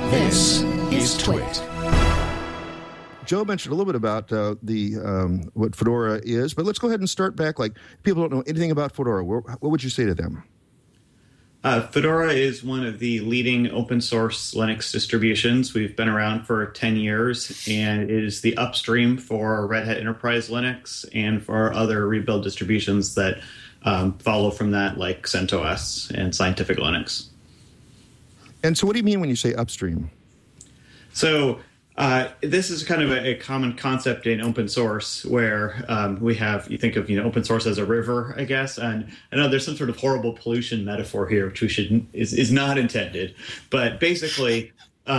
This is Twit. Joe mentioned a little bit about what Fedora is, but let's go ahead and start back. Like, people don't know anything about Fedora. What would you say to them? Fedora is one of the leading open source Linux distributions. We've been around for 10 years, and it is the upstream for Red Hat Enterprise Linux and for other rebuild distributions that follow from that, like CentOS and Scientific Linux. And so what do you mean when you say upstream? So this is kind of a common concept in open source where you think of open source as a river, I guess. And I know there's some sort of horrible pollution metaphor here, which is not intended. But basically,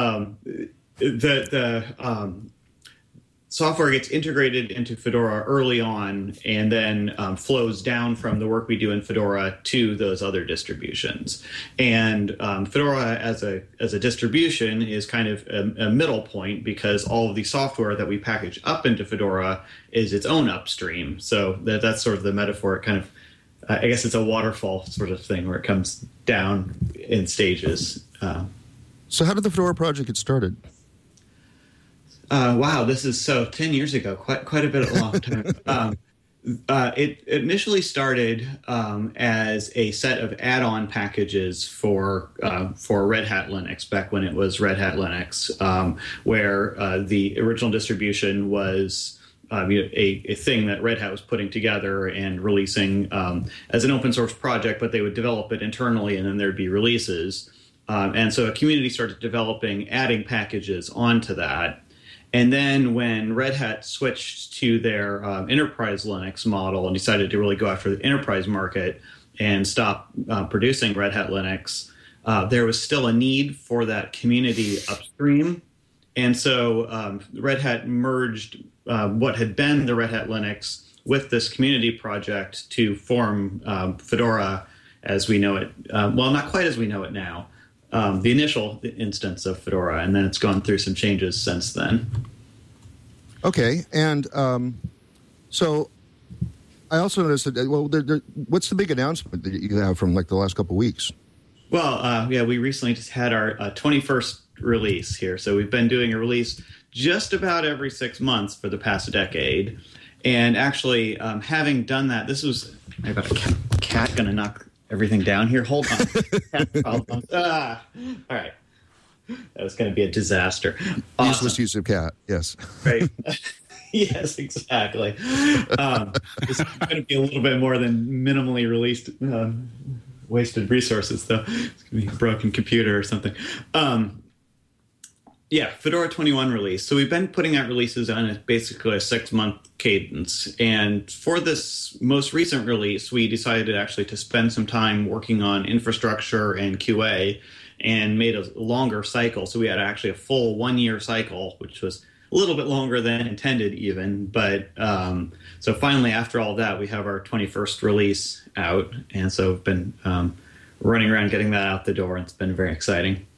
the software gets integrated into Fedora early on and then flows down from the work we do in Fedora to those other distributions. And Fedora as a distribution is kind of a middle point because all of the software that we package up into Fedora is its own upstream. So that's sort of the metaphor. It kind of, I guess it's a waterfall sort of thing where it comes down in stages. So how did the Fedora project get started? Wow, this is 10 years ago, quite a bit of a long time. It initially started as a set of add-on packages for Red Hat Linux, back when it was Red Hat Linux, where the original distribution was a thing that Red Hat was putting together and releasing as an open source project, but they would develop it internally and then there'd be releases. And so a community started developing, adding packages onto that. And then when Red Hat switched to their enterprise Linux model and decided to really go after the enterprise market and stop producing Red Hat Linux, there was still a need for that community upstream. And so Red Hat merged what had been the Red Hat Linux with this community project to form Fedora as we know it. Well, not quite as we know it now. The initial instance of Fedora, and then it's gone through some changes since then. Okay, and so I also noticed that, what's the big announcement that you have from like the last couple of weeks? Well, we recently just had our 21st release here. So we've been doing a release just about every 6 months for the past decade. And actually, having done that, I got a cat going to knock everything down here. Hold on. All right. That was going to be a disaster. Awesome. Useless use of cat, yes. Right. Yes, exactly. It's going to be a little bit more than minimally released wasted resources, though. It's going to be a broken computer or something. Fedora 21 release. So we've been putting out releases on basically a 6-month cadence. And for this most recent release, we decided actually to spend some time working on infrastructure and QA and made a longer cycle. So we had actually a full 1-year cycle, which was a little bit longer than intended even. But so finally, after all that, we have our 21st release out. And so we've been running around getting that out the door. It's been very exciting.